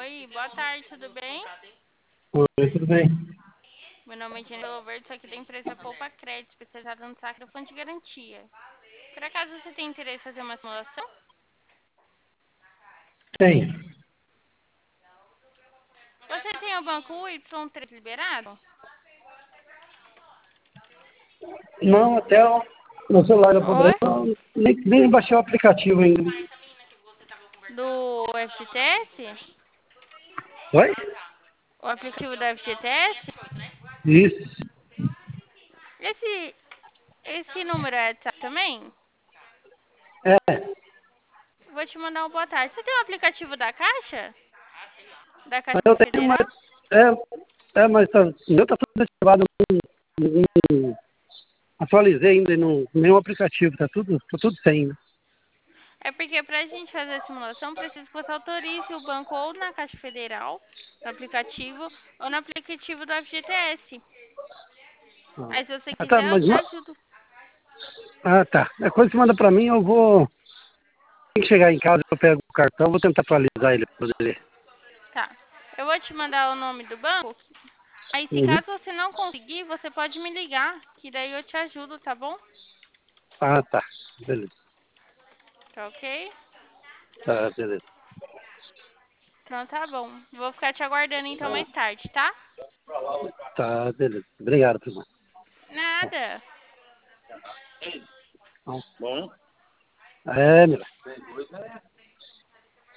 Oi, boa tarde, tudo bem? Oi, tudo bem? Meu nome é Jennifer Verde, sou aqui da empresa Poupa Crédito, especializada no saque do fundo de garantia. Por acaso você tem interesse em fazer uma simulação? Tem. Você tem o banco Y3 liberado? Não, até o celular da Oi? problema, nem baixei o aplicativo ainda. Do FGTS? Oi? O aplicativo da FGTS? Isso. Esse, esse número é WhatsApp também? É, Vou te mandar um boa tarde. Você tem o aplicativo da Caixa? Da Caixa eu tenho, Federal? mas tá, o meu tá tudo ativado, não atualizei ainda, nenhum aplicativo, tá tudo sem ainda. É porque para a gente fazer a simulação, precisa que você autorize o banco ou na Caixa Federal, no aplicativo, ou no aplicativo do FGTS. Aí, se você Ah, tá, quiser, eu mas te ajudo. tá. É coisa que manda pra mim, tem que chegar em casa, eu pego o cartão, vou tentar atualizar ele pra poder ler. Tá. Eu vou te mandar o nome do banco. Aí, se Uhum. caso você não conseguir, você pode me ligar, que daí eu te ajudo, tá bom? Ah, tá. Beleza. Tá ok? Tá, beleza. Então tá bom. Vou ficar te aguardando então mais tarde, tá? Tá, beleza. Obrigado, turma. Nada. Bom. É, meu.